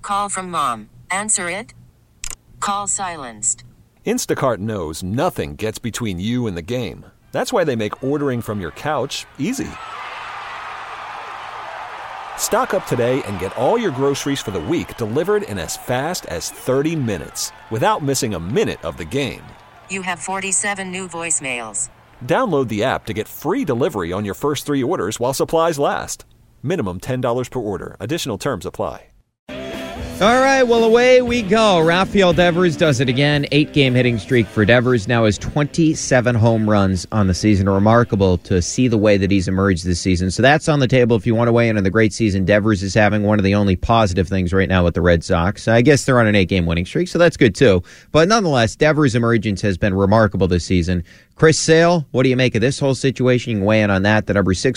call from mom. Answer it. Call silenced. Instacart knows nothing gets between you and the game. That's why they make ordering from your couch easy. Stock up today and get all your groceries for the week delivered in as fast as 30 minutes without missing a minute of the game. You have 47 new voicemails. Download the app to get free delivery on your first 3 orders while supplies last. Minimum $10 per order. Additional terms apply. All right, well, away we go. Rafael Devers does it again. 8-game hitting streak for Devers. Now has 27 home runs on the season. Remarkable to see the way that he's emerged this season. So that's on the table if you want to weigh in on the great season Devers is having. One of the only positive things right now with the Red Sox. I guess they're on an 8-game winning streak, so that's good too. But nonetheless, Devers' emergence has been remarkable this season. Chris Sale, what do you make of this whole situation? You can weigh in on that. The number is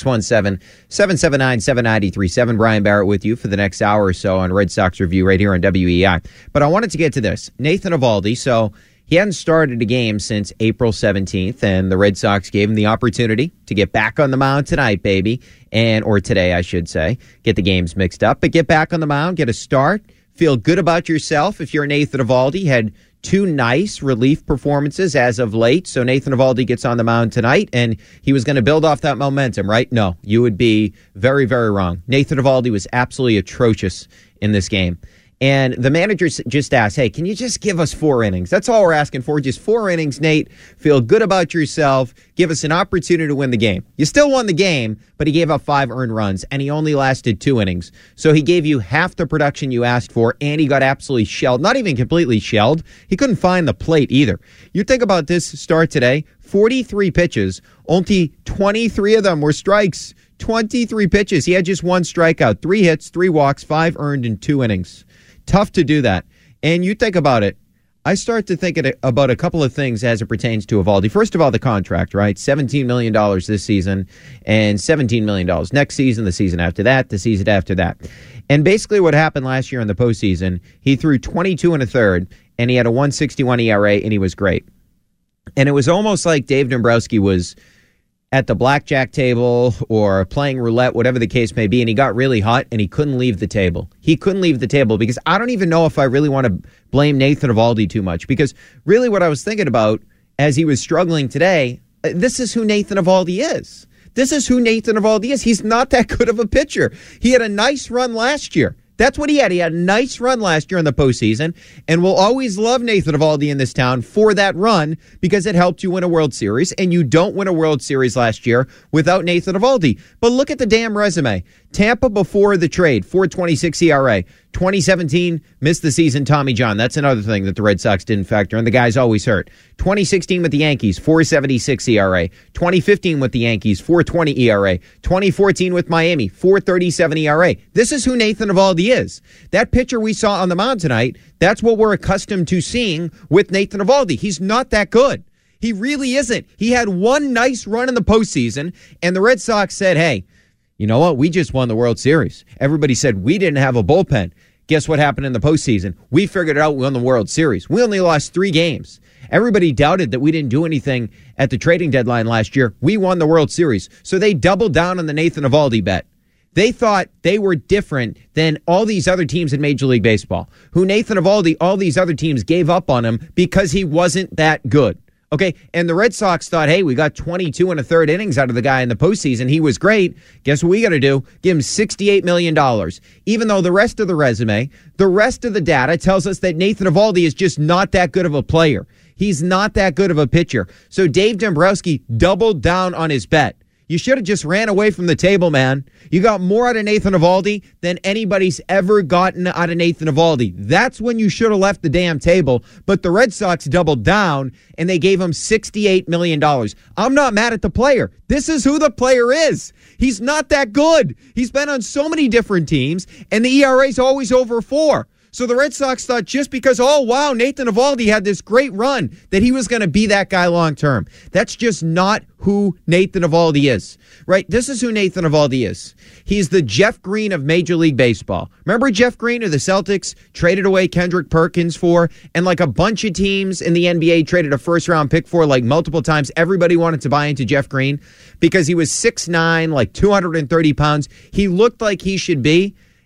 617-779-7937. Brian Barrett with you for the next hour or so on Red Sox Review right here on WEI. But I wanted to get to this. Nathan Eovaldi, so he hadn't started a game since April 17th, and the Red Sox gave him the opportunity to get back on the mound tonight, baby. Or today, I should say. Get the games mixed up. But get back on the mound, get a start, feel good about yourself. If you're Nathan Eovaldi, had 2 nice relief performances as of late. So Nathan Eovaldi gets on the mound tonight, and he was going to build off that momentum, right? No, you would be very, very wrong. Nathan Eovaldi was absolutely atrocious in this game. And the manager just asked, hey, can you just give us 4 innings? That's all we're asking for. Just 4 innings, Nate. Feel good about yourself. Give us an opportunity to win the game. You still won the game, but he gave up 5 earned runs, and he only lasted 2 innings. So he gave you half the production you asked for, and he got absolutely shelled. Not even completely shelled. He couldn't find the plate either. You think about this start today, 43 pitches, only 23 of them were strikes. 23 pitches. He had just 1 strikeout, 3 hits, 3 walks, 5 earned in 2 innings. Tough to do that. And you think about it, I start to think about a couple of things as it pertains to Eovaldi. First of all, the contract, right? $17 million this season and $17 million next season, the season after that, the season after that. And basically what happened last year in the postseason, he threw 22 1/3, and he had a 1.61 ERA, and he was great. And it was almost like Dave Dombrowski was at the blackjack table or playing roulette, whatever the case may be, and he got really hot and he couldn't leave the table. He couldn't leave the table because I don't even know if I really want to blame Nathan Eovaldi too much, because really what I was thinking about as he was struggling today, this is who Nathan Eovaldi is. This is who Nathan Eovaldi is. He's not that good of a pitcher. He had a nice run last year. That's what he had. He had a nice run last year in the postseason, and we'll always love Nathan Eovaldi in this town for that run because it helped you win a World Series, and you don't win a World Series last year without Nathan Eovaldi. But look at the damn resume. Tampa before the trade, 4.26 ERA. 2017, missed the season, Tommy John. That's another thing that the Red Sox didn't factor in. The guy's always hurt. 2016 with the Yankees, 4.76 ERA. 2015 with the Yankees, 4.20 ERA. 2014 with Miami, 4.37 ERA. This is who Nathan Eovaldi is. That pitcher we saw on the mound tonight, that's what we're accustomed to seeing with Nathan Eovaldi. He's not that good. He really isn't. He had 1 nice run in the postseason, and the Red Sox said, hey, you know what? We just won the World Series. Everybody said we didn't have a bullpen. Guess what happened in the postseason? We figured it out. We won the World Series. We only lost 3 games. Everybody doubted that we didn't do anything at the trading deadline last year. We won the World Series. So they doubled down on the Nathan Eovaldi bet. They thought they were different than all these other teams in Major League Baseball, who Nathan Eovaldi, all these other teams gave up on him because he wasn't that good. Okay, and the Red Sox thought, hey, we got 22 1/3 innings out of the guy in the postseason. He was great. Guess what we got to do? Give him $68 million. Even though the rest of the resume, the rest of the data tells us that Nathan Eovaldi is just not that good of a player. He's not that good of a pitcher. So Dave Dombrowski doubled down on his bet. You should have just ran away from the table, man. You got more out of Nathan Eovaldi than anybody's ever gotten out of Nathan Eovaldi. That's when you should have left the damn table. But the Red Sox doubled down, and they gave him $68 million. I'm not mad at the player. This is who the player is. He's not that good. He's been on so many different teams, and the ERA's always over 4. So the Red Sox thought just because, oh, wow, Nathan Eovaldi had this great run, that he was going to be that guy long term. That's just not who Nathan Eovaldi is, right? This is who Nathan Eovaldi is. He's the Jeff Green of Major League Baseball. Remember Jeff Green, who the Celtics traded away Kendrick Perkins for, and like a bunch of teams in the NBA traded a first-round pick for, like multiple times. Everybody wanted to buy into Jeff Green because he was 6'9", like 230 pounds. He looked like he should be.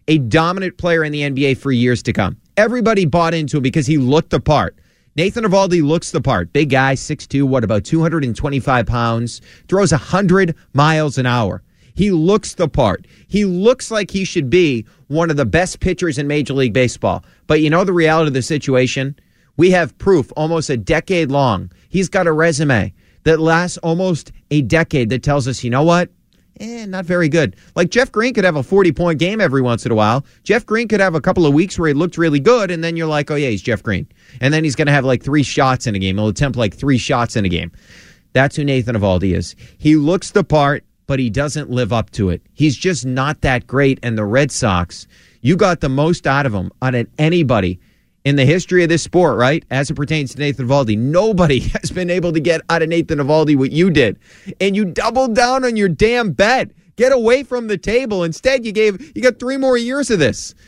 a dominant player in the NBA for years to come. Everybody bought into him because he looked the part. Nathan Eovaldi looks the part. Big guy, 6'2", about 225 pounds, throws 100 miles an hour. He looks the part. He looks like he should be one of the best pitchers in Major League Baseball. But you know the reality of the situation? We have proof almost a decade long. He's got a resume that lasts almost a decade that tells us, you know what? Not very good. Like Jeff Green could have a 40-point game every once in a while. Jeff Green could have a couple of weeks where he looked really good, and then you're like, oh, yeah, he's Jeff Green. And then he's going to have like 3 shots in a game. He'll attempt like 3 shots in a game. That's who Nathan Eovaldi is. He looks the part, but he doesn't live up to it. He's just not that great. And the Red Sox, you got the most out of him out of anybody in the history of this sport, right? As it pertains to Nathan Eovaldi, nobody has been able to get out of Nathan Eovaldi what you did. And you doubled down on your damn bet. Get away from the table. Instead, you got 3 more years of this.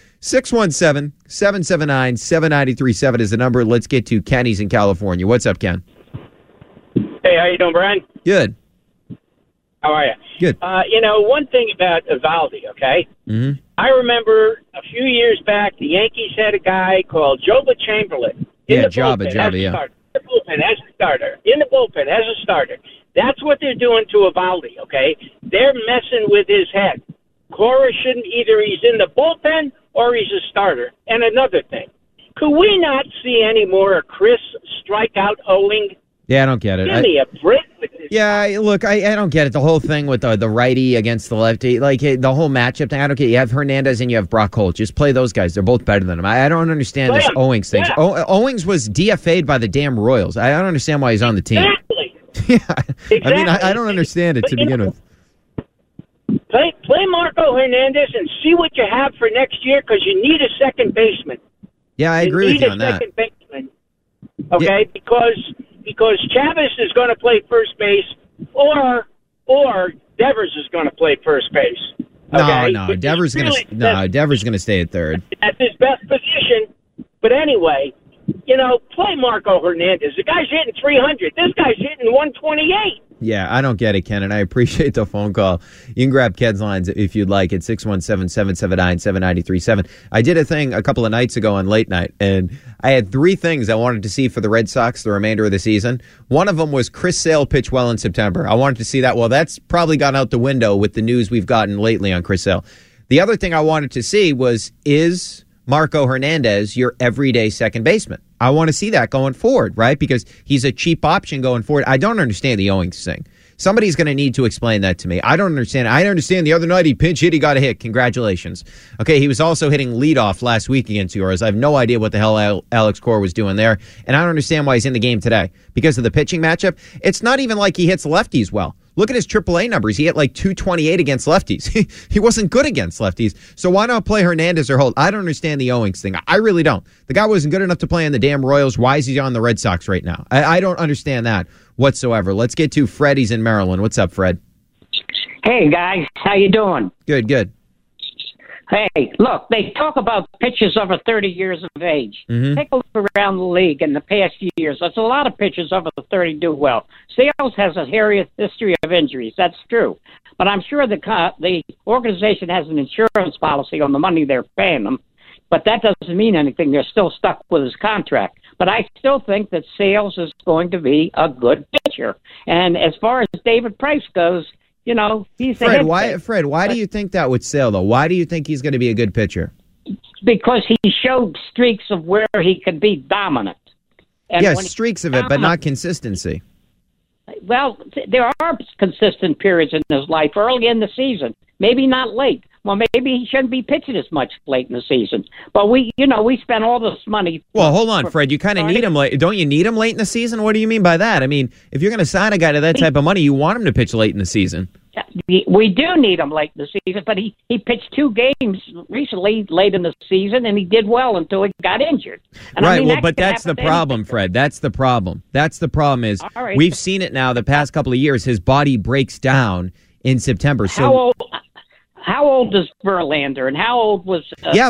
617-779-7937 is the number. Let's get to Kenny's in California. What's up, Ken? Hey, how you doing, Brian? Good. How are you? Good. One thing about Eovaldi, okay? Mm-hmm. I remember a few years back, the Yankees had a guy called Joba Chamberlain in the bullpen as a starter. In the bullpen as a starter. In the bullpen as a starter. That's what they're doing to Eovaldi, okay? They're messing with his head. Cora shouldn't, either he's in the bullpen or he's a starter. And another thing, could we not see any more Chris strikeout Owing? Yeah, I don't get it. Give me a break with this. Yeah, look, I don't get it. The whole thing with the righty against the lefty, like the whole matchup thing, I don't get it. You have Hernandez and you have Brock Holt. Just play those guys. They're both better than him. I don't understand this Owings thing. Yeah. Owings was DFA'd by the damn Royals. I don't understand why he's on the team. Exactly. Yeah. Exactly. I mean, I don't understand it to begin with. Play Marco Hernandez and see what you have for next year because you need a second baseman. Yeah, I agree with you on that. Second baseman, okay? Yeah. Because Chavez is going to play first base, or Devers is going to play first base. Okay? No, Devers going to stay at third. That's his best position. But anyway, play Marco Hernandez. The guy's hitting 300. This guy's hitting 128. Yeah, I don't get it, Ken, and I appreciate the phone call. You can grab Ken's lines if you'd like at 617-779-7937. I did a thing a couple of nights ago on Late Night, and I had 3 things I wanted to see for the Red Sox the remainder of the season. One of them was Chris Sale pitch well in September. I wanted to see that. Well, that's probably gone out the window with the news we've gotten lately on Chris Sale. The other thing I wanted to see was, is Marco Hernandez your everyday second baseman? I want to see that going forward, right? Because he's a cheap option going forward. I don't understand the Owings thing. Somebody's going to need to explain that to me. I don't understand. I understand the other night he pinch hit, he got a hit. Congratulations. Okay, he was also hitting leadoff last week against the Orioles. I have no idea what the hell Alex Cora was doing there, and I don't understand why he's in the game today. Because of the pitching matchup, it's not even like he hits lefties well. Look at his AAA numbers. He hit like 228 against lefties. He wasn't good against lefties. So why not play Hernandez or Holt? I don't understand the Owings thing. I really don't. The guy wasn't good enough to play in the damn Royals. Why is he on the Red Sox right now? I don't understand that whatsoever. Let's get to Fred. He's in Maryland. What's up, Fred? Hey, guys. How you doing? Good. Hey, look, they talk about pitchers over 30 years of age. Mm-hmm. Take a look around the league in the past years. There's a lot of pitchers over 30 do well. Sales has a history of injuries. That's true. But I'm sure the organization has an insurance policy on the money they're paying them. But that doesn't mean anything. They're still stuck with his contract. But I still think that Sales is going to be a good pitcher. And as far as David Price goes, he's Fred, why do you think that would Sale, though? Why do you think he's going to be a good pitcher? Because he showed streaks of where he could be dominant. And yes, streaks of it, but not consistency. Well, there are consistent periods in his life early in the season, maybe not late. Well, maybe he shouldn't be pitching as much late in the season. But we spent all this money. Well, hold on, Fred. You kind of need him late. Don't you need him late in the season? What do you mean by that? I mean, if you're going to sign a guy to that type of money, you want him to pitch late in the season. We do need him late in the season, but he pitched 2 games recently late in the season, and he did well until he got injured. And right, but that's the problem, Fred. That's the problem. That's the problem is we've seen it now the past couple of years. His body breaks down in September. So How old is Verlander, and how old was...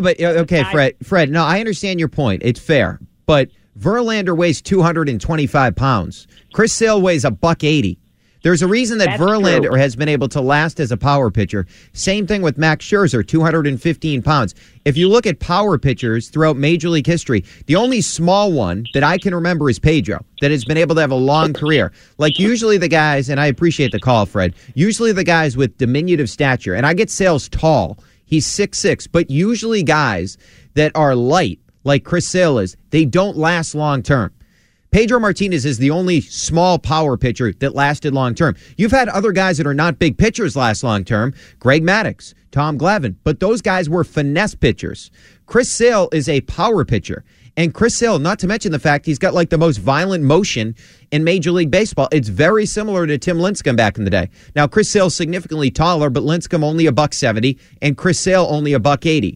Fred, no, I understand your point. It's fair. But Verlander weighs 225 pounds. Chris Sale weighs $180. There's a reason that Verlander has been able to last as a power pitcher. Same thing with Max Scherzer, 215 pounds. If you look at power pitchers throughout Major League history, the only small one that I can remember is Pedro, that has been able to have a long career. Like usually the guys, and I appreciate the call, Fred, usually the guys with diminutive stature, and I get Sale's tall, he's 6'6", but usually guys that are light, like Chris Sale is, they don't last long term. Pedro Martinez is the only small power pitcher that lasted long term. You've had other guys that are not big pitchers last long term. Greg Maddux, Tom Glavine, but those guys were finesse pitchers. Chris Sale is a power pitcher. And Chris Sale, not to mention the fact he's got like the most violent motion in Major League Baseball. It's very similar to Tim Lincecum back in the day. Now, Chris Sale's significantly taller, but Lincecum only $170 and Chris Sale only $180.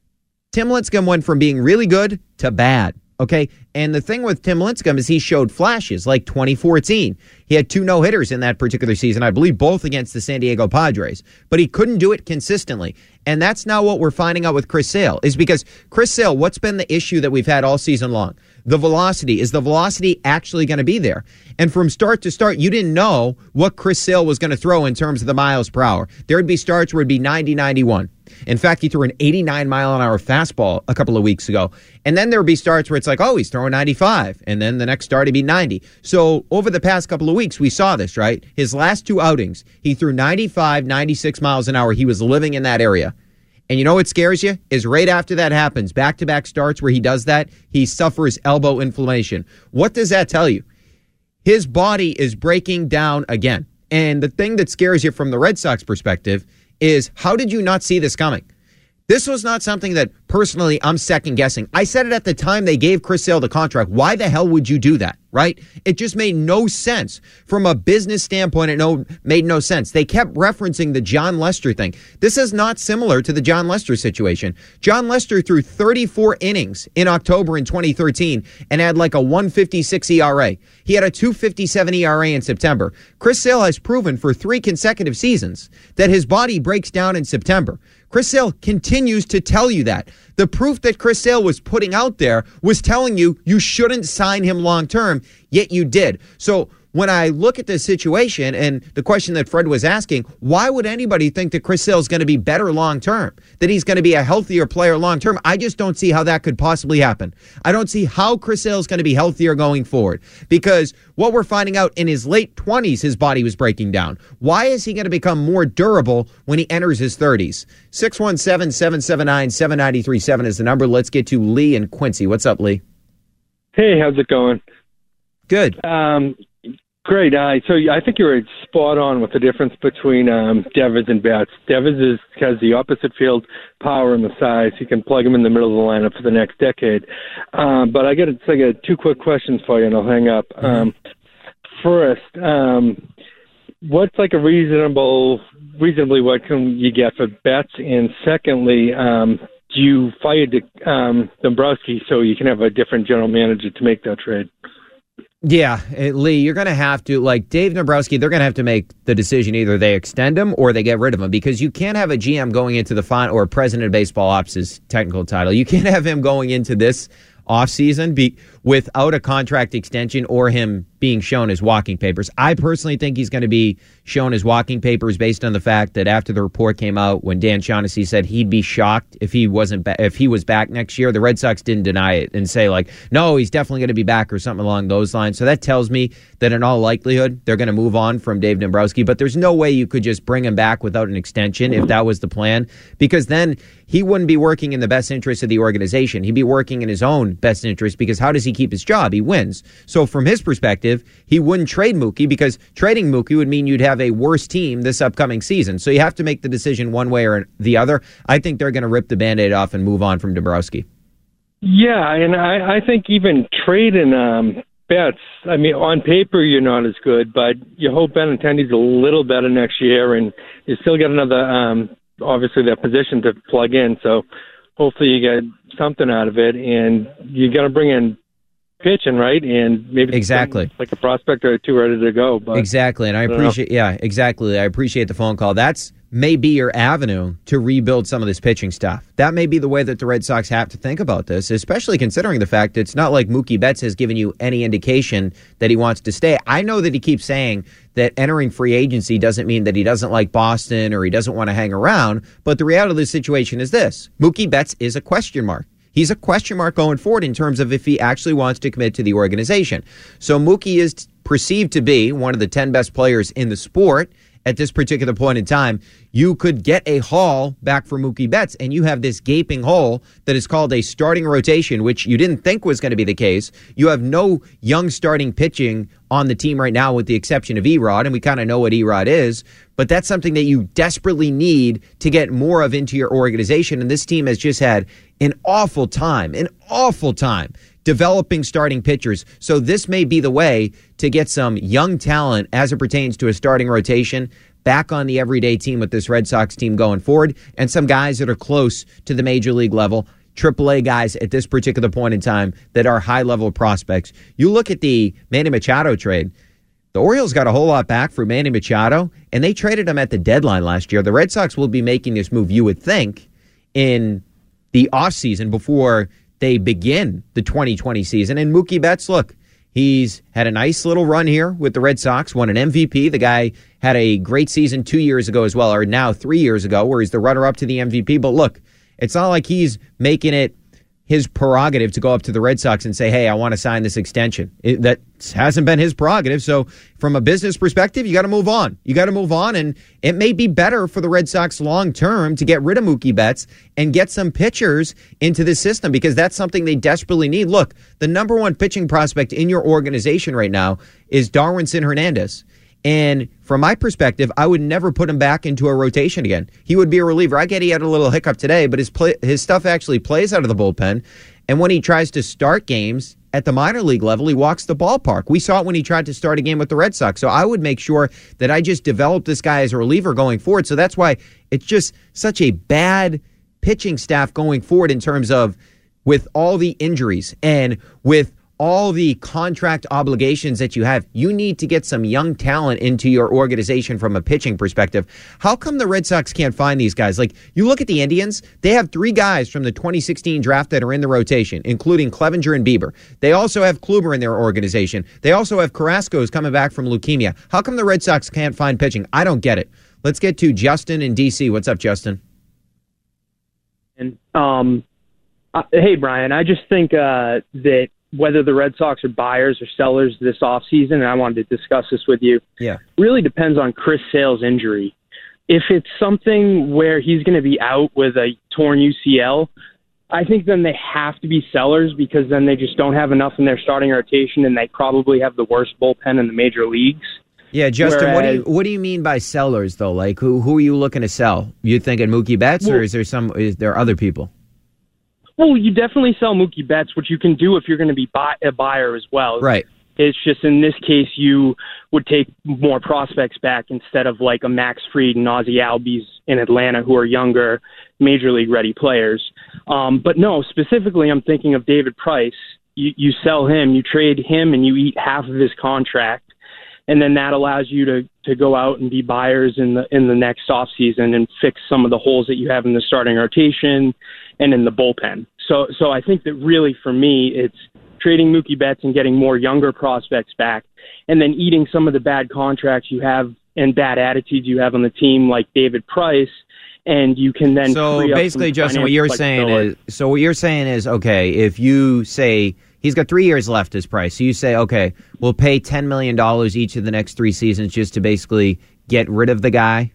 Tim Lincecum went from being really good to bad. Okay, and the thing with Tim Lincecum is he showed flashes like 2014. He had 2 no-hitters in that particular season, I believe both against the San Diego Padres, but he couldn't do it consistently. And that's now what we're finding out with Chris Sale, is because Chris Sale, what's been the issue that we've had all season long? The velocity. Is the velocity actually going to be there? And from start to start, you didn't know what Chris Sale was going to throw in terms of the miles per hour. There would be starts where it would be 90, 91. In fact, he threw an 89-mile-an-hour fastball a couple of weeks ago. And then there would be starts where it's like, oh, he's throwing 95. And then the next start, he'd be 90. So over the past couple of weeks, we saw this, right? His last 2 outings, he threw 95, 96 miles an hour. He was living in that area. And you know what scares you? Is right after that happens, back-to-back starts where he does that, he suffers elbow inflammation. What does that tell you? His body is breaking down again. And the thing that scares you from the Red Sox perspective is, how did you not see this coming? This was not something that, personally, I'm second-guessing. I said it at the time they gave Chris Sale the contract. Why the hell would you do that, right? It just made no sense. From a business standpoint, it made no sense. They kept referencing the John Lester thing. This is not similar to the John Lester situation. John Lester threw 34 innings in October in 2013 and had like a 1.56 ERA. He had a 2.57 ERA in September. Chris Sale has proven for 3 consecutive seasons that his body breaks down in September. Chris Sale continues to tell you that. The proof that Chris Sale was putting out there was telling you shouldn't sign him long term, yet you did. So when I look at this situation and the question that Fred was asking, why would anybody think that Chris Sale is going to be better long term, that he's going to be a healthier player long term? I just don't see how that could possibly happen. I don't see how Chris Sale is going to be healthier going forward, because what we're finding out, in his late 20s, his body was breaking down. Why is he going to become more durable when he enters his 30s? 617-779-7937 is the number. Let's get to Lee and Quincy. What's up, Lee? Hey, how's it going? Good. Great. So I think you're spot on with the difference between Devers and Betts. Devers has the opposite field power and the size. He can plug him in the middle of the lineup for the next decade. But I got 2 quick questions for you, and I'll hang up. First, what's like a reasonably what can you get for Betts? And secondly, do you fire Dombrowski so you can have a different general manager to make that trade? Yeah, Lee, you're going to have to, like Dave Dombrowski, they're going to have to make the decision. Either they extend him or they get rid of him, because you can't have a GM going into the final, or president of baseball ops' technical title. You can't have him going into this offseason without a contract extension or him being shown his walking papers. I personally think he's going to be shown his walking papers based on the fact that after the report came out, when Dan Shaughnessy said he'd be shocked if he was back next year, the Red Sox didn't deny it and say like, no, he's definitely going to be back or something along those lines. So that tells me that in all likelihood, they're going to move on from Dave Dombrowski, but there's no way you could just bring him back without an extension if that was the plan, because then he wouldn't be working in the best interest of the organization. He'd be working in his own best interest, because how does he keep his job? He wins. So from his perspective, he wouldn't trade Mookie, because trading Mookie would mean you'd have a worse team this upcoming season. So you have to make the decision one way or the other. I think they're going to rip the Band-Aid off and move on from Dombrowski. Yeah, and I think even trading Betts, I mean, on paper you're not as good, but you hope Benintendi's a little better next year, and you still got another, obviously, that position to plug in. So hopefully you get something out of it, and you got to bring in pitching, right? And maybe exactly like a prospect or 2 ready to go. But exactly, and I appreciate, I appreciate the phone call. That's may be your avenue to rebuild some of this pitching staff. That may be the way that the Red Sox have to think about this, especially considering the fact that it's not like Mookie Betts has given you any indication that he wants to stay. I know that he keeps saying that entering free agency doesn't mean that he doesn't like Boston or he doesn't want to hang around, but the reality of the situation is this. Mookie Betts is a question mark. He's a question mark going forward in terms of if he actually wants to commit to the organization. So Mookie is perceived to be one of the 10 best players in the sport at this particular point in time. You could get a haul back for Mookie Betts, and you have this gaping hole that is called a starting rotation, which you didn't think was going to be the case. You have no young starting pitching on the team right now with the exception of Erod, and we kind of know what Erod is, but that's something that you desperately need to get more of into your organization, and this team has just had an awful time developing starting pitchers. So this may be the way to get some young talent as it pertains to a starting rotation back on the everyday team with this Red Sox team going forward, and some guys that are close to the major league level, AAA guys at this particular point in time that are high-level prospects. You look at the Manny Machado trade. The Orioles got a whole lot back for Manny Machado, and they traded him at the deadline last year. The Red Sox will be making this move, you would think, in the offseason before they begin the 2020 season. And Mookie Betts, look, he's had a nice little run here with the Red Sox, won an MVP. The guy had a great season 2 years ago as well, or now 3 years ago, where he's the runner-up to the MVP. But look, it's not like he's making it his prerogative to go up to the Red Sox and say, hey, I want to sign this extension. That hasn't been his prerogative. So from a business perspective, you got to move on. And it may be better for the Red Sox long term to get rid of Mookie Betts and get some pitchers into this system, because that's something they desperately need. Look, the number one pitching prospect in your organization right now is Darwinson Hernandez. And from my perspective, I would never put him back into a rotation again. He would be a reliever. I get he had a little hiccup today, but his stuff actually plays out of the bullpen. And when he tries to start games at the minor league level, he walks the ballpark. We saw it when he tried to start a game with the Red Sox. So I would make sure that I just develop this guy as a reliever going forward. So that's why it's just such a bad pitching staff going forward in terms of with all the injuries and with all the contract obligations that you have. You need to get some young talent into your organization from a pitching perspective. How come the Red Sox can't find these guys? Like, you look at the Indians, they have 3 guys from the 2016 draft that are in the rotation, including Clevenger and Bieber. They also have Kluber in their organization. They also have Carrasco, who's coming back from leukemia. How come the Red Sox can't find pitching? I don't get it. Let's get to Justin in D.C. What's up, Justin? And hey, Brian, I just think that whether the Red Sox are buyers or sellers this offseason, and I wanted to discuss this with you, really depends on Chris Sale's injury. If it's something where he's going to be out with a torn UCL, I think then they have to be sellers, because then they just don't have enough in their starting rotation, and they probably have the worst bullpen in the major leagues. Yeah, Justin, what do you mean by sellers, though? Like, who are you looking to sell? You thinking Mookie Betts, or is there other people? Well, you definitely sell Mookie Betts, which you can do if you're going to be a buyer as well. Right. It's just in this case, you would take more prospects back instead of like a Max Fried and Ozzie Albies in Atlanta, who are younger, major league ready players. But no, specifically, I'm thinking of David Price. You sell him, you trade him, and you eat half of his contract. And then that allows you to go out and be buyers in the next offseason and fix some of the holes that you have in the starting rotation and in the bullpen. So I think that really for me, it's trading Mookie Betts and getting more younger prospects back, and then eating some of the bad contracts you have and bad attitudes you have on the team, like David Price, and you can then. So basically, Justin, what you're saying is, okay, if you say he's got 3 years left as Price, so you say, okay, we'll pay $10 million each of the next 3 seasons just to basically get rid of the guy.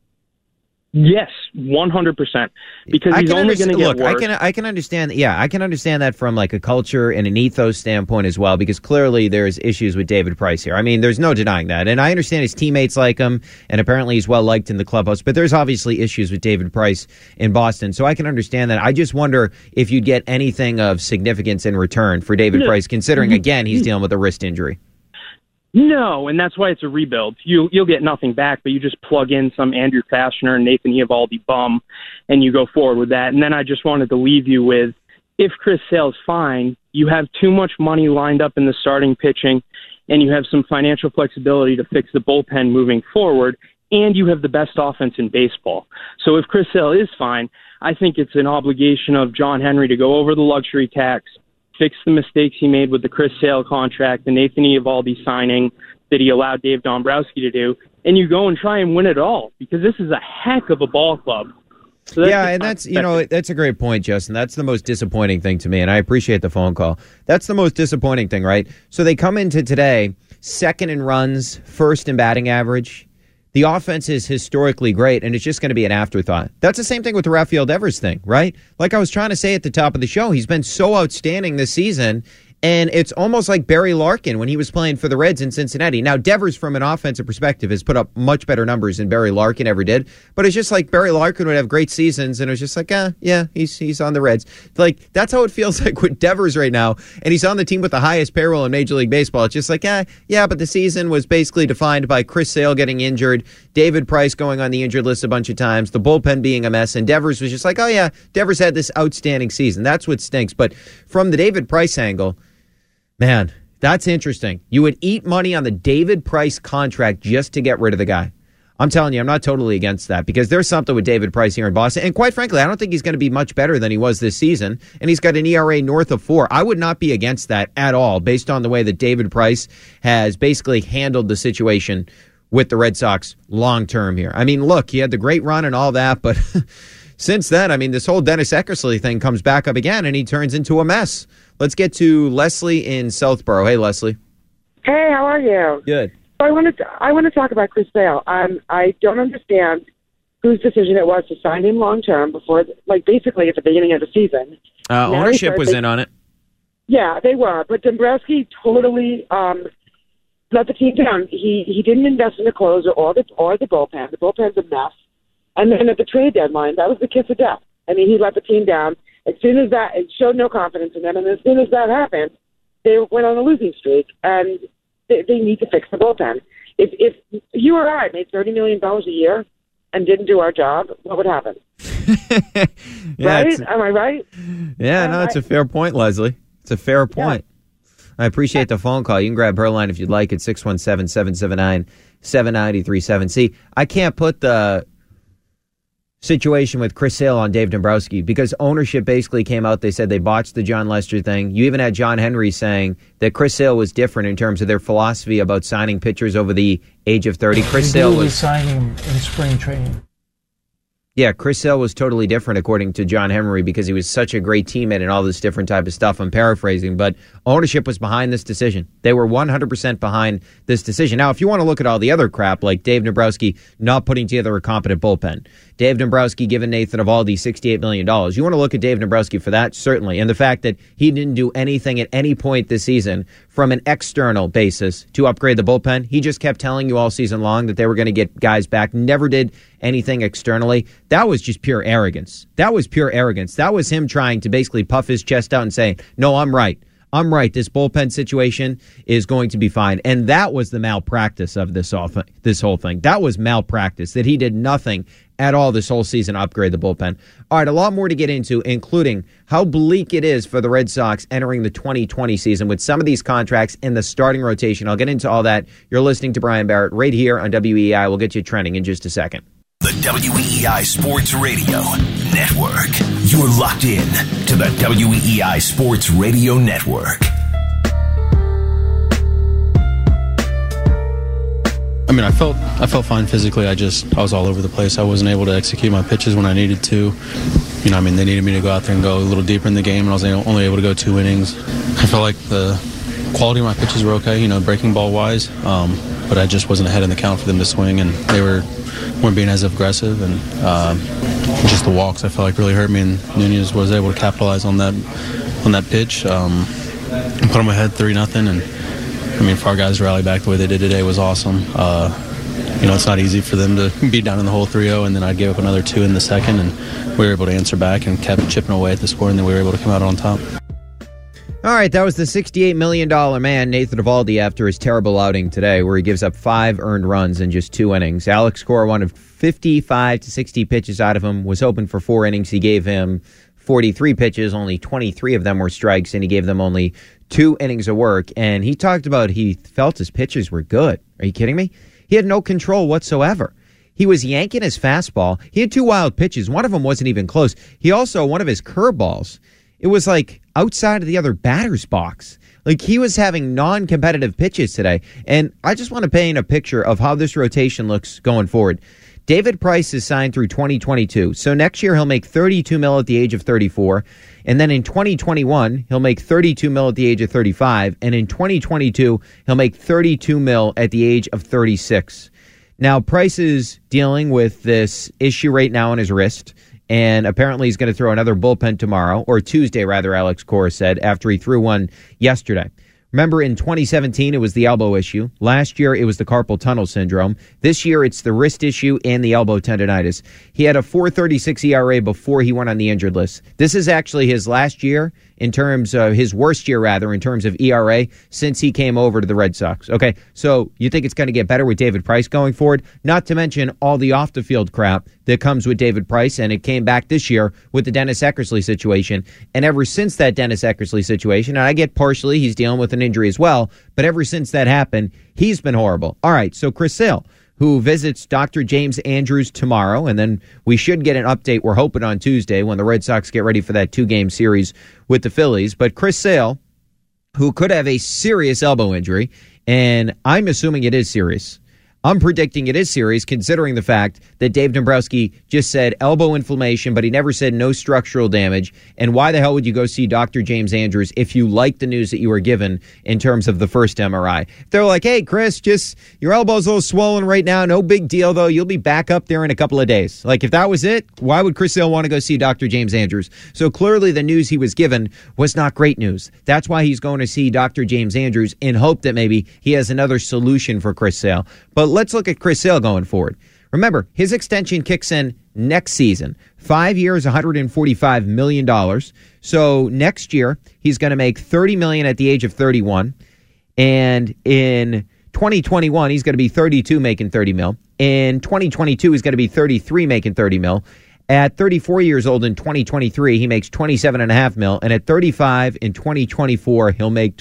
Yes, 100%. Because he's only going to get worse. I can understand. Yeah, I can understand that from like a culture and an ethos standpoint as well, because clearly there's issues with David Price here. I mean, there's no denying that. And I understand his teammates like him, and apparently he's well liked in the clubhouse, but there's obviously issues with David Price in Boston. So I can understand that. I just wonder if you'd get anything of significance in return for David Price, considering, again, he's dealing with a wrist injury. No, and that's why it's a rebuild. You'll get nothing back, but you just plug in some Andrew Kastner, Nathan Eovaldi bum, and you go forward with that. And then I just wanted to leave you with, if Chris Sale's fine, you have too much money lined up in the starting pitching, and you have some financial flexibility to fix the bullpen moving forward, and you have the best offense in baseball. So if Chris Sale is fine, I think it's an obligation of John Henry to go over the luxury tax, fix the mistakes he made with the Chris Sale contract, the Nathan Eovaldi signing that he allowed Dave Dombrowski to do, and you go and try and win it all, because this is a heck of a ball club. So and that's a great point, Justin. That's the most disappointing thing to me, and I appreciate the phone call. That's the most disappointing thing, right? So they come into today second in runs, first in batting average. The offense is historically great, and it's just going to be an afterthought. That's the same thing with the Rafael Devers thing, right? Like I was trying to say at the top of the show, he's been so outstanding this season, and it's almost like Barry Larkin when he was playing for the Reds in Cincinnati. Now, Devers, from an offensive perspective, has put up much better numbers than Barry Larkin ever did. But it's just like Barry Larkin would have great seasons, and it was just like, he's on the Reds. Like, that's how it feels like with Devers right now. And he's on the team with the highest payroll in Major League Baseball. It's just like, but the season was basically defined by Chris Sale getting injured, David Price going on the injured list a bunch of times, the bullpen being a mess, and Devers was just like, Devers had this outstanding season. That's what stinks. But from the David Price angle, man, that's interesting. You would eat money on the David Price contract just to get rid of the guy. I'm telling you, I'm not totally against that, because there's something with David Price here in Boston. And quite frankly, I don't think he's going to be much better than he was this season. And he's got an ERA north of 4. I would not be against that at all, based on the way that David Price has basically handled the situation with the Red Sox long term here. I mean, look, he had the great run and all that, but since then, I mean, this whole Dennis Eckersley thing comes back up again, and he turns into a mess. Let's get to Leslie in Southborough. Hey, Leslie. Hey, how are you? Good. So I want to talk about Chris Sale. I don't understand whose decision it was to sign him long term before, basically at the beginning of the season. Ownership was in on it. Yeah, they were, but Dombrowski totally let the team down. He didn't invest in the closer or the bullpen. The bullpen's a mess. And then at the trade deadline, that was the kiss of death. I mean, he let the team down. As soon as that, it showed no confidence in them, and as soon as that happened, they went on a losing streak, and they need to fix the bullpen. If you or I made $30 million a year and didn't do our job, what would happen? Right? Am I right? Yeah, no, it's a fair point, Leslie. It's a fair point. Yeah. I appreciate the phone call. You can grab her line if you'd like at 617-779-7937. See, I can't put the situation with Chris Sale on Dave Dombrowski, because ownership basically came out. They said they botched the John Lester thing. You even had John Henry saying that Chris Sale was different in terms of their philosophy about signing pitchers over the age of 30. Chris Sale was signing him in spring training. Yeah, Chris Sale was totally different, according to John Henry, because he was such a great teammate and all this different type of stuff. I'm paraphrasing, but ownership was behind this decision. They were 100% behind this decision. Now, if you want to look at all the other crap, like Dave Dombrowski not putting together a competent bullpen, Dave Dombrowski giving Nathan Eovaldi $68 million, you want to look at Dave Dombrowski for that, certainly. And the fact that he didn't do anything at any point this season from an external basis to upgrade the bullpen. He just kept telling you all season long that they were going to get guys back, never did anything externally. That was just pure arrogance. That was pure arrogance. That was him trying to basically puff his chest out and say, no, I'm right. I'm right. This bullpen situation is going to be fine. And that was the malpractice of this whole thing. That was malpractice, that he did nothing at all this whole season to upgrade the bullpen. All right, a lot more to get into, including how bleak it is for the Red Sox entering the 2020 season with some of these contracts in the starting rotation. I'll get into all that. You're listening to Brian Barrett right here on WEEI. We'll get you trending in just a second. The WEEI Sports Radio Network. You're locked in to the WEEI Sports Radio Network. I mean, I felt fine physically. I was all over the place. I wasn't able to execute my pitches when I needed to. You know, I mean, they needed me to go out there and go a little deeper in the game, and I was only able to go 2 innings. I felt like the quality of my pitches were okay, you know, breaking ball wise, but I just wasn't ahead in the count for them to swing, and they weren't being as aggressive, and just the walks I felt like really hurt me, and Nunez was able to capitalize on that pitch and put them ahead 3-0, and I mean, for our guys to rally back the way they did today was awesome. You know, it's not easy for them to be down in the hole 3-0, and then I gave up another 2 in the second, and we were able to answer back and kept chipping away at the score, and then we were able to come out on top. All right, that was the $68 million man, Nathan Eovaldi, after his terrible outing today, where he gives up 5 earned runs in just 2 innings. Alex Cora wanted 55 to 60 pitches out of him, was hoping for 4 innings. He gave him 43 pitches, only 23 of them were strikes, and he gave them only 2 innings of work. And he talked about he felt his pitches were good. Are you kidding me? He had no control whatsoever. He was yanking his fastball. He had 2 wild pitches. One of them wasn't even close. He also, one of his curveballs, it was like outside of the other batter's box. Like, he was having non-competitive pitches today. And I just want to paint a picture of how this rotation looks going forward. David Price is signed through 2022. So next year he'll make $32 million at the age of 34. And then in 2021, he'll make $32 million at the age of 35. And in 2022, he'll make $32 million at the age of 36. Now, Price is dealing with this issue right now on his wrist. And apparently he's going to throw another bullpen tomorrow, or Tuesday, rather, Alex Cora said, after he threw one yesterday. Remember, in 2017, it was the elbow issue. Last year, it was the carpal tunnel syndrome. This year, it's the wrist issue and the elbow tendonitis. He had a 4.36 ERA before he went on the injured list. This is actually his last year, in terms of his worst year, rather, in terms of ERA, since he came over to the Red Sox. Okay, so you think it's going to get better with David Price going forward? Not to mention all the off-the-field crap that comes with David Price, and it came back this year with the Dennis Eckersley situation. And ever since that Dennis Eckersley situation, and I get partially he's dealing with an injury as well, but ever since that happened, he's been horrible. All right, so Chris Sale, who visits Dr. James Andrews tomorrow, and then we should get an update, we're hoping, on Tuesday when the Red Sox get ready for that 2-game series with the Phillies. But Chris Sale, who could have a serious elbow injury, and I'm assuming it is serious. I'm predicting it is serious, considering the fact that Dave Dombrowski just said elbow inflammation, but he never said no structural damage. And why the hell would you go see Dr. James Andrews if you like the news that you were given in terms of the first MRI? They're like, hey, Chris, just your elbow's a little swollen right now. No big deal, though. You'll be back up there in a couple of days. Like, if that was it, why would Chris Sale want to go see Dr. James Andrews? So clearly the news he was given was not great news. That's why he's going to see Dr. James Andrews in hope that maybe he has another solution for Chris Sale. But let's look at Chris Sale going forward. Remember, his extension kicks in next season. 5 years, $145 million. So next year, he's going to make $30 million at the age of 31. And in 2021, he's going to be 32 making $30 million. In 2022, he's going to be 33 making $30 million. At 34 years old in 2023, he makes $27.5 million. And at 35 in 2024, he'll make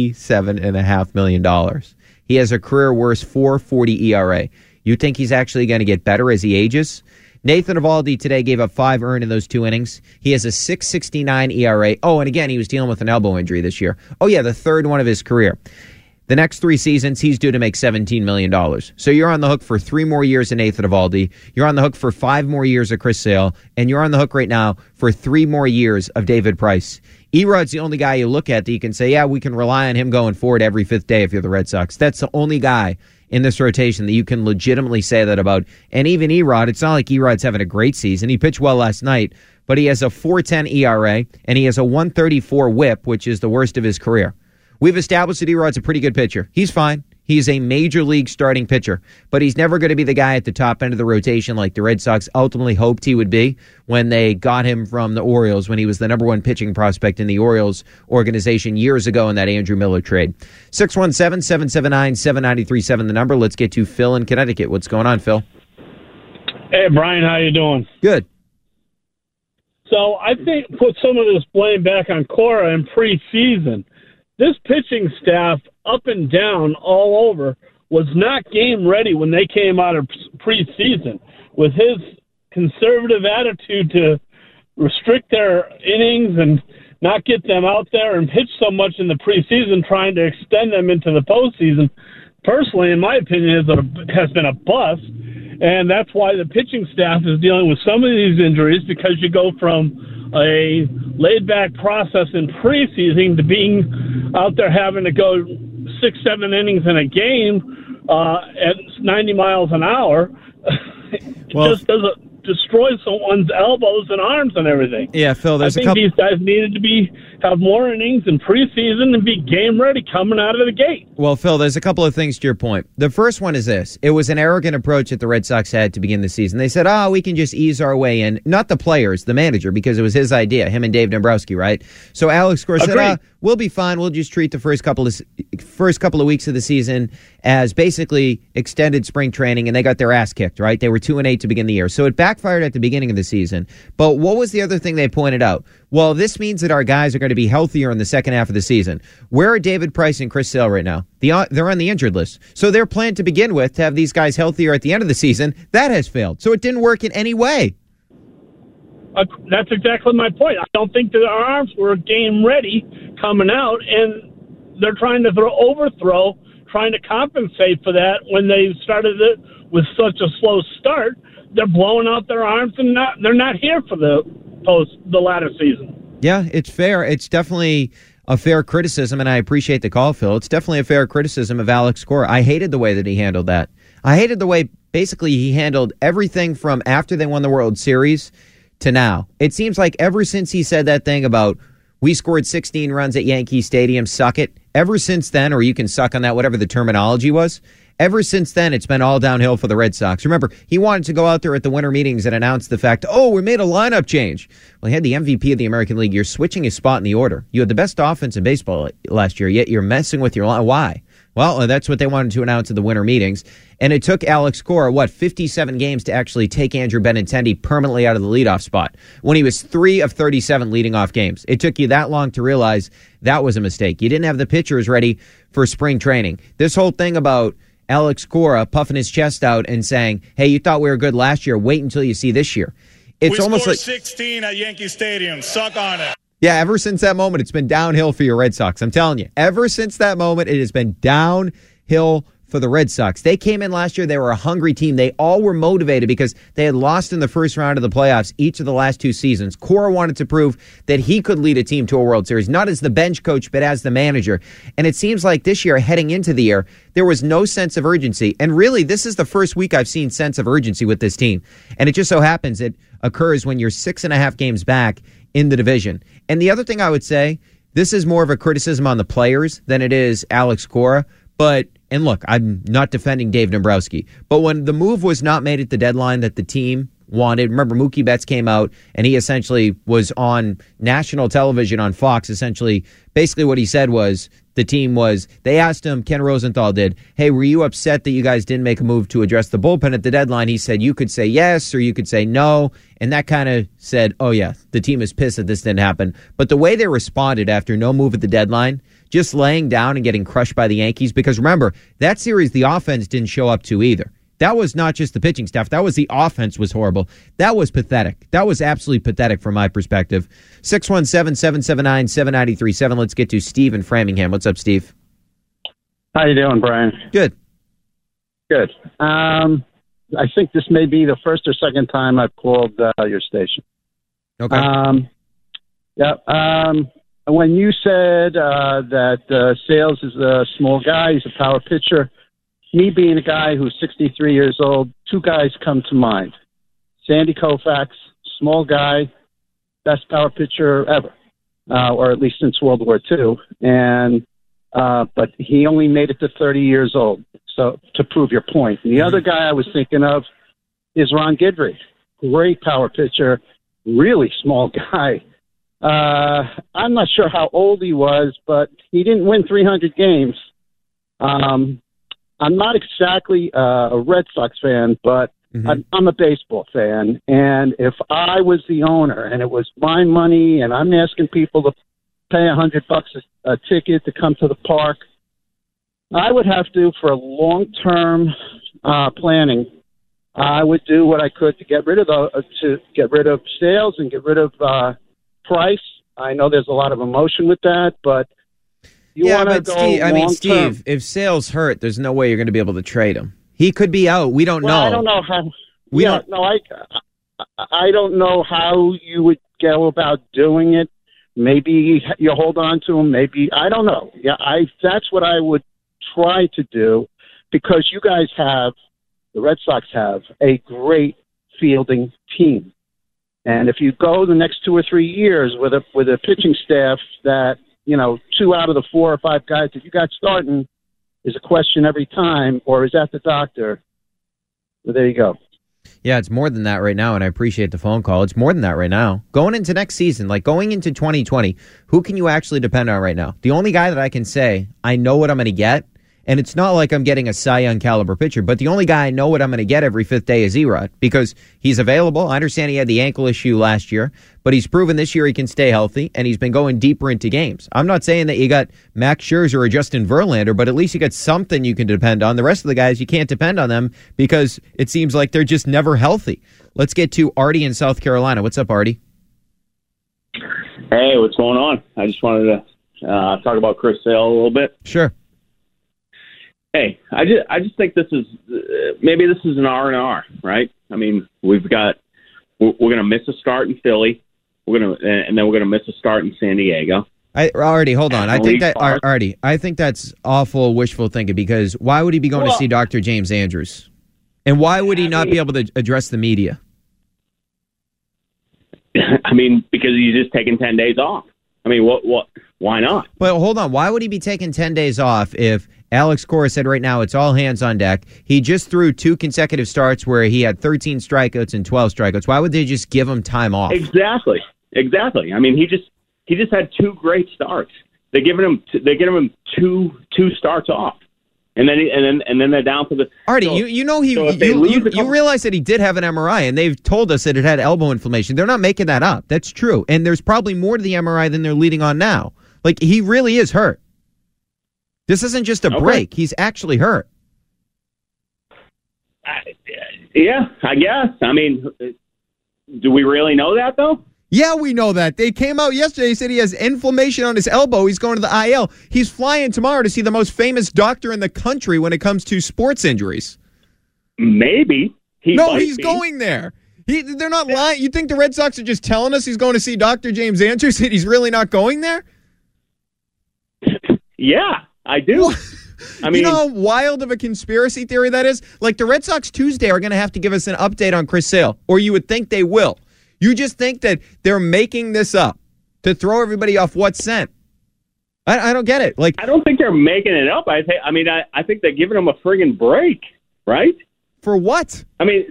$27.5 million. He has a career worst 4.40 ERA. You think he's actually going to get better as he ages? Nathan Eovaldi today gave up 5 earned in those 2 innings. He has a 6.69 ERA. Oh, and again, he was dealing with an elbow injury this year. Oh, yeah, the third one of his career. The next 3 seasons, he's due to make $17 million. So you're on the hook for 3 more years of Nathan Eovaldi. You're on the hook for 5 more years of Chris Sale. And you're on the hook right now for 3 more years of David Price. Erod's the only guy you look at that you can say, yeah, we can rely on him going forward every 5th day if you're the Red Sox. That's the only guy in this rotation that you can legitimately say that about. And even Erod, it's not like Erod's having a great season. He pitched well last night, but he has a 4.10 ERA, and he has a 1.34 whip, which is the worst of his career. We've established that Erod's a pretty good pitcher. He's fine. He's a major league starting pitcher, but he's never going to be the guy at the top end of the rotation like the Red Sox ultimately hoped he would be when they got him from the Orioles, when he was the number 1 pitching prospect in the Orioles organization years ago in that Andrew Miller trade. 617-779-7937, the number. Let's get to Phil in Connecticut. What's going on, Phil? Hey, Brian, how you doing? Good. So I think put some of this blame back on Cora in preseason. This pitching staff, up and down, all over, was not game ready when they came out of preseason. With his conservative attitude to restrict their innings and not get them out there and pitch so much in the preseason, trying to extend them into the postseason, personally, in my opinion, has been a bust. And that's why the pitching staff is dealing with some of these injuries, because you go from a laid-back process in preseason to being out there having to go 6-7 innings in a game at 90 miles an hour. It just doesn't destroy someone's elbows and arms and everything. Yeah, Phil, I think these guys needed to have more innings in preseason and be game ready coming out of the gate. Well, Phil, there's a couple of things to your point. The first one is this. It was an arrogant approach that the Red Sox had to begin the season. They said, we can just ease our way in. Not the players, the manager, because it was his idea, him and Dave Dombrowski, right? So Alex Cora said, we'll be fine. We'll just treat the first couple of weeks of the season as basically extended spring training, and they got their ass kicked, right? They were 2-8 to begin the year. So it backfired at the beginning of the season. But what was the other thing they pointed out? Well, this means that our guys are going to be healthier in the second half of the season. Where are David Price and Chris Sale right now? They're on the injured list. So their plan to begin with, to have these guys healthier at the end of the season, that has failed. So it didn't work in any way. That's exactly my point. I don't think that our arms were game ready coming out, and they're trying to overthrow, trying to compensate for that when they started it with such a slow start. They're blowing out their arms, and they're not here for the latter season. Yeah, it's fair. It's definitely a fair criticism, and I appreciate the call, Phil. It's definitely a fair criticism of Alex Cora. I hated the way that he handled that. I hated the way basically he handled everything from after they won the World Series to now. It seems like ever since he said that thing about we scored 16 runs at Yankee Stadium, suck it, ever since then, or you can suck on that, whatever the terminology was, ever since then, it's been all downhill for the Red Sox. Remember, he wanted to go out there at the winter meetings and announce the fact, we made a lineup change. Well, he had the MVP of the American League. You're switching his spot in the order. You had the best offense in baseball last year, yet you're messing with your line. Why? Well, that's what they wanted to announce at the winter meetings. And it took Alex Cora, 57 games to actually take Andrew Benintendi permanently out of the leadoff spot when he was 3 of 37 leading off games. It took you that long to realize that was a mistake. You didn't have the pitchers ready for spring training. This whole thing about Alex Cora puffing his chest out and saying, hey, you thought we were good last year. Wait until you see this year. It's almost like 16 at Yankee Stadium. Suck on it. Yeah, ever since that moment, it's been downhill for your Red Sox. I'm telling you, ever since that moment, it has been downhill for the Red Sox. They came in last year. They were a hungry team. They all were motivated because they had lost in the first round of the playoffs each of the last 2 seasons. Cora wanted to prove that he could lead a team to a World Series, not as the bench coach, but as the manager. And it seems like this year, heading into the year, there was no sense of urgency. And really, this is the first week I've seen sense of urgency with this team. And it just so happens it occurs when you're 6.5 games back in the division. And the other thing I would say, this is more of a criticism on the players than it is Alex Cora. And look, I'm not defending Dave Dombrowski, but when the move was not made at the deadline that the team wanted, remember Mookie Betts came out and he essentially was on national television on Fox. Essentially, basically what he said was they asked him, Ken Rosenthal did, hey, were you upset that you guys didn't make a move to address the bullpen at the deadline? He said you could say yes or you could say no. And that kind of said, oh yeah, the team is pissed that this didn't happen. But the way they responded after no move at the deadline, just laying down and getting crushed by the Yankees, because remember, that series the offense didn't show up to either. That was not just the pitching staff. That was the offense was horrible. That was pathetic. That was absolutely pathetic from my perspective. 617-779-7937. Let's get to Steve in Framingham. What's up, Steve? How you doing, Brian? Good. Good. I think this may be the first or second time I've called your station. Okay. When you said that Sales is a small guy, he's a power pitcher, me being a guy who's 63 years old, 2 guys come to mind. Sandy Koufax, small guy, best power pitcher ever, or at least since World War II. But he only made it to 30 years old, so to prove your point. And the other guy I was thinking of is Ron Guidry, great power pitcher, really small guy. I'm not sure how old he was, but he didn't win 300 games. I'm not exactly a Red Sox fan, but I'm a baseball fan. And if I was the owner and it was my money and I'm asking people to pay $100 a ticket to come to the park, I would have to, for long-term planning, I would do what I could to get rid of Sales and get rid of Price. I know there's a lot of emotion with that, but Steve, if Sales hurt, there's no way you're going to be able to trade him. He could be out. We don't know. I don't know how. I don't know how you would go about doing it. Maybe you hold on to him. Maybe I don't know. Yeah, that's what I would try to do, because you guys the Red Sox have a great fielding team, and if you go the next 2 or 3 years with a pitching staff that, 2 out of the 4 or 5 guys that you got starting is a question every time, or is that the doctor? Well, there you go. Yeah, it's more than that right now, and I appreciate the phone call. It's more than that right now. Going into next season, like going into 2020, who can you actually depend on right now? The only guy that I can say, I know what I'm going to get, And it's not like I'm getting a Cy Young caliber pitcher, but the only guy I know what I'm going to get every fifth day is Erod because he's available. I understand he had the ankle issue last year, but he's proven this year he can stay healthy, and he's been going deeper into games. I'm not saying that you got Max Scherzer or Justin Verlander, but at least you got something you can depend on. The rest of the guys, you can't depend on them because it seems like they're just never healthy. Let's get to Artie in South Carolina. What's up, Artie? Hey, what's going on? I just wanted to talk about Chris Sale a little bit. Sure. Hey, I just think this is maybe this is an R&R, right? I mean, we're going to miss a start in Philly, and then we're going to miss a start in San Diego. Artie, hold on. I think that's awful wishful thinking because why would he be going to see Dr. James Andrews, and why would he not be able to address the media? I mean, because he's just taking 10 days off. I mean, what? Why not? Well, hold on. Why would he be taking 10 days off if Alex Cora said right now it's all hands on deck? He just threw 2 consecutive starts where he had 13 strikeouts and 12 strikeouts. Why would they just give him time off? Exactly. I mean, he just had 2 great starts. They're giving him two starts off. And then they're down for the Artie. You realize that he did have an MRI, and they've told us that it had elbow inflammation. They're not making that up. That's true, and there's probably more to the MRI than they're leading on now. Like he really is hurt. This isn't just a break. He's actually hurt. Yeah, I guess. I mean, do we really know that though? Yeah, we know that. They came out yesterday. He said he has inflammation on his elbow. He's going to the IL. He's flying tomorrow to see the most famous doctor in the country when it comes to sports injuries. Maybe. He's going there. They're not lying. You think the Red Sox are just telling us he's going to see Dr. James Andrews and he's really not going there? Yeah, I do. I mean, you know how wild of a conspiracy theory that is? Like the Red Sox Tuesday are going to have to give us an update on Chris Sale, or you would think they will. You just think that they're making this up to throw everybody off what's sent. I don't get it. Like I don't think they're making it up. I think they're giving them a friggin' break, right? For what? I mean,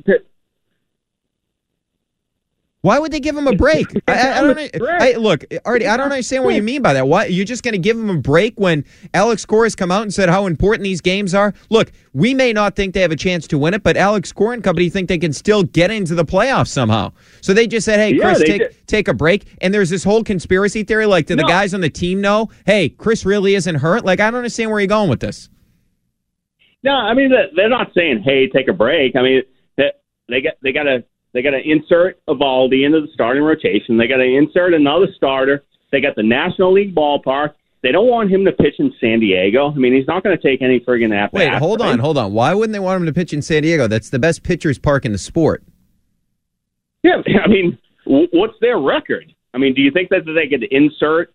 why would they give him a break? I don't. Look, Artie, I don't understand what you mean by that. Why you're just going to give him a break when Alex Cora has come out and said how important these games are? Look, we may not think they have a chance to win it, but Alex Cora and company think they can still get into the playoffs somehow. So they just said, "Hey, Chris, take a break." And there's this whole conspiracy theory. Like, do the guys on the team know? Hey, Chris really isn't hurt. Like, I don't understand where you're going with this. No, I mean they're not saying, "Hey, take a break." I mean they got to insert Eovaldi into the starting rotation. They got to insert another starter. They got the National League ballpark. They don't want him to pitch in San Diego. I mean, he's not going to take any friggin' at-bats. Wait, hold on. Why wouldn't they want him to pitch in San Diego? That's the best pitcher's park in the sport. Yeah, I mean, what's their record? I mean, do you think that they could insert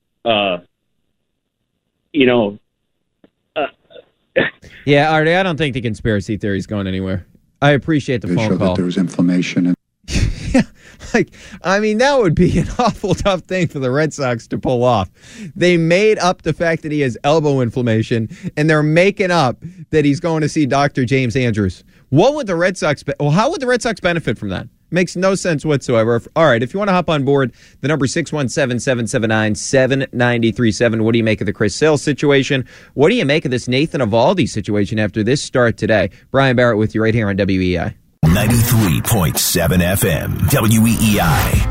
Yeah, Artie, I don't think the conspiracy theory is going anywhere. I appreciate the phone call. That there was inflammation. Yeah, that would be an awful tough thing for the Red Sox to pull off. They made up the fact that he has elbow inflammation, and they're making up that he's going to see Dr. James Andrews. What would the Red Sox? How would the Red Sox benefit from that? Makes no sense whatsoever. All right, if you want to hop on board, the number 617-779-7937. What do you make of the Chris Sale situation? What do you make of this Nathan Eovaldi situation after this start today? Brian Barrett with you right here on WEEI. 93.7 FM, WEEI.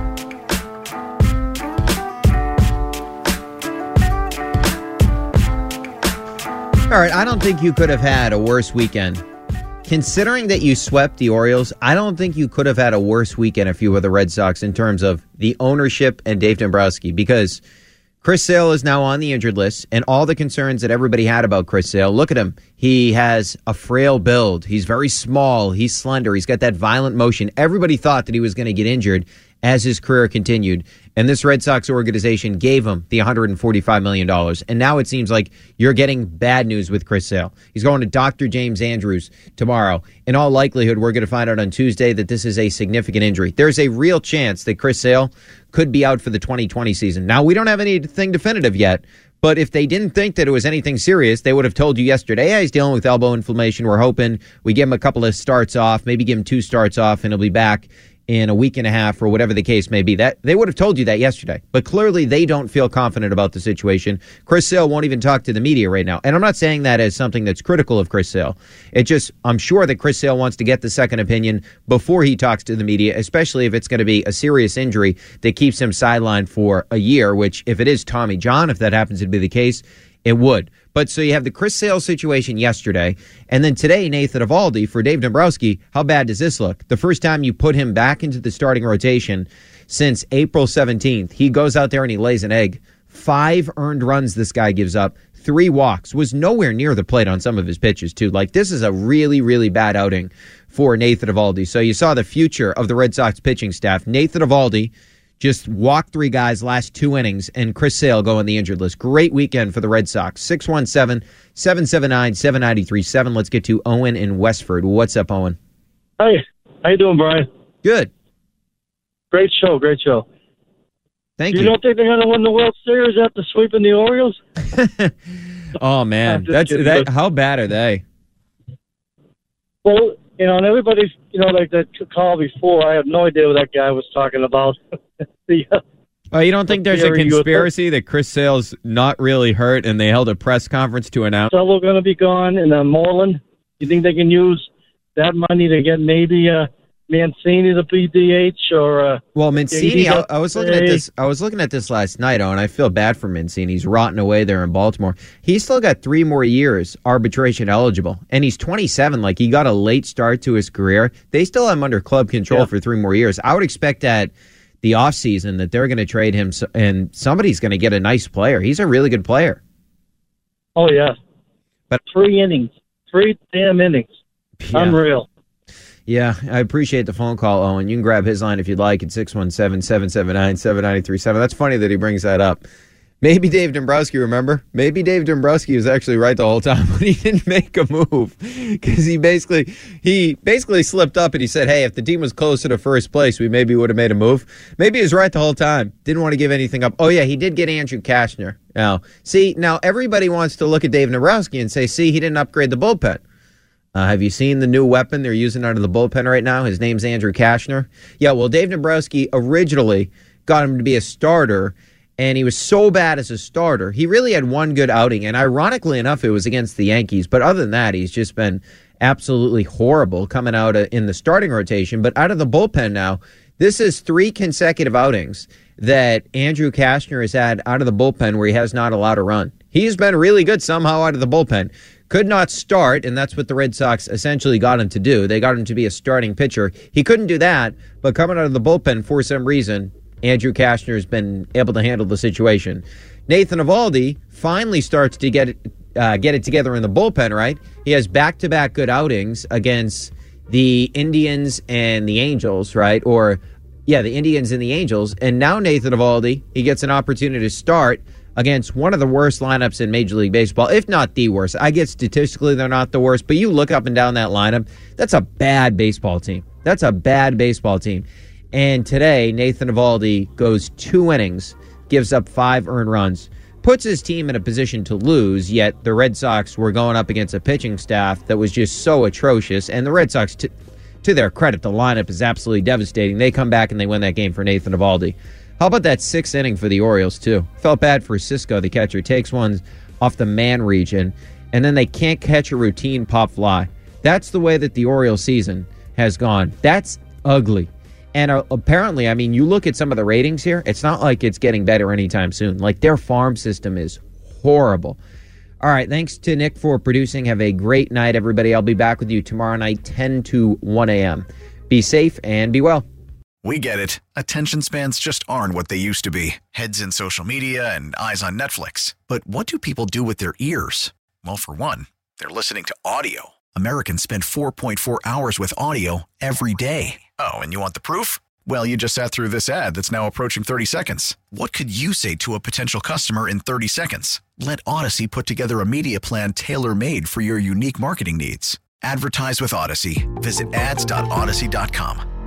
All right, I don't think you could have had a worse weekend. Considering that you swept the Orioles, I don't think you could have had a worse weekend if you were the Red Sox in terms of the ownership and Dave Dombrowski, because Chris Sale is now on the injured list, and all the concerns that everybody had about Chris Sale, look at him. He has a frail build. He's very small. He's slender. He's got that violent motion. Everybody thought that he was going to get injured as his career continued, and this Red Sox organization gave him the $145 million. And now it seems like you're getting bad news with Chris Sale. He's going to Dr. James Andrews tomorrow. In all likelihood, we're going to find out on Tuesday that this is a significant injury. There's a real chance that Chris Sale could be out for the 2020 season. Now, we don't have anything definitive yet, but if they didn't think that it was anything serious, they would have told you yesterday, hey, he's dealing with elbow inflammation. We're hoping we give him a couple of starts off, maybe give him 2 starts off, and he'll be back in a week and a half or whatever the case may be. That they would have told you that yesterday. But clearly they don't feel confident about the situation. Chris Sale won't even talk to the media right now. And I'm not saying that as something that's critical of Chris Sale. It just, I'm sure that Chris Sale wants to get the second opinion before he talks to the media, especially if it's going to be a serious injury that keeps him sidelined for a year, which if it is Tommy John, if that happens to be the case, it would. But so you have the Chris Sale situation yesterday, and then today, Nathan Eovaldi for Dave Dombrowski. How bad does this look? The first time you put him back into the starting rotation since April 17th, he goes out there and he lays an egg. 5 earned runs this guy gives up, 3 walks, was nowhere near the plate on some of his pitches, too. Like, this is a really, really bad outing for Nathan Eovaldi. So you saw the future of the Red Sox pitching staff. Nathan Eovaldi just walked 3 guys last 2 innings, and Chris Sale go on the injured list. Great weekend for the Red Sox. 617-779-7937. Let's get to Owen in Westford. What's up, Owen? Hey, how you doing, Brian? Good. Great show. Thank you. You don't think they're going to win the World Series after sweeping the Orioles? Oh, man. How bad are they? Well, and everybody, like that call before, I had no idea what that guy was talking about. You don't think there's a conspiracy that Chris Sale's not really hurt and they held a press conference to announce? Salo going to be gone, and Moreland, you think they can use that money to get maybe Mancini to be DH or? Well, Mancini, I was looking at this. I was looking at this last night, and I feel bad for Mancini. He's rotting away there in Baltimore. He's still got 3 more years arbitration eligible, and he's 27. Like, he got a late start to his career. They still have him under club control for 3 more years. I would expect that the offseason that they're going to trade him, and somebody's going to get a nice player. He's a really good player. Oh yeah, but 3 innings, 3 damn innings, unreal. Yeah, I appreciate the phone call, Owen. You can grab his line if you'd like at 617-779-7937. That's funny that he brings that up. Maybe Dave Dombrowski, remember? Maybe Dave Dombrowski was actually right the whole time when he didn't make a move. Because he basically slipped up and he said, hey, if the team was closer to first place, we maybe would have made a move. Maybe he was right the whole time. Didn't want to give anything up. Oh, yeah, he did get Andrew Kashner. Now everybody wants to look at Dave Dombrowski and say, see, he didn't upgrade the bullpen. Have you seen the new weapon they're using out of the bullpen right now? His name's Andrew Kashner. Yeah, well, Dave Dombrowski originally got him to be a starter, and he was so bad as a starter. He really had 1 good outing, and ironically enough, it was against the Yankees. But other than that, he's just been absolutely horrible coming out in the starting rotation. But out of the bullpen now, this is 3 consecutive outings that Andrew Kashner has had out of the bullpen where he has not allowed a run. He's been really good somehow out of the bullpen. Could not start, and that's what the Red Sox essentially got him to do. They got him to be a starting pitcher. He couldn't do that, but coming out of the bullpen for some reason, Andrew Kashner has been able to handle the situation. Nathan Eovaldi finally starts to get it together in the bullpen, right? He has back-to-back good outings against the Indians and the Angels, right? The Indians and the Angels. And now Nathan Eovaldi, he gets an opportunity to start against one of the worst lineups in Major League Baseball, if not the worst. I get statistically they're not the worst, but you look up and down that lineup, that's a bad baseball team. And today, Nathan Eovaldi goes 2 innings, gives up 5 earned runs, puts his team in a position to lose, yet the Red Sox were going up against a pitching staff that was just so atrocious. And the Red Sox, to their credit, the lineup is absolutely devastating. They come back and they win that game for Nathan Eovaldi. How about that 6th inning for the Orioles, too? Felt bad for Cisco, the catcher. Takes one off the man region, and then they can't catch a routine pop fly. That's the way that the Orioles season has gone. That's ugly. And apparently, I mean, you look at some of the ratings here, it's not like it's getting better anytime soon. Like, their farm system is horrible. All right, thanks to Nick for producing. Have a great night, everybody. I'll be back with you tomorrow night, 10 to 1 a.m. Be safe and be well. We get it. Attention spans just aren't what they used to be. Heads in social media and eyes on Netflix. But what do people do with their ears? Well, for one, they're listening to audio. Americans spend 4.4 hours with audio every day. Oh, and you want the proof? Well, you just sat through this ad that's now approaching 30 seconds. What could you say to a potential customer in 30 seconds? Let Odyssey put together a media plan tailor-made for your unique marketing needs. Advertise with Odyssey. Visit ads.odyssey.com.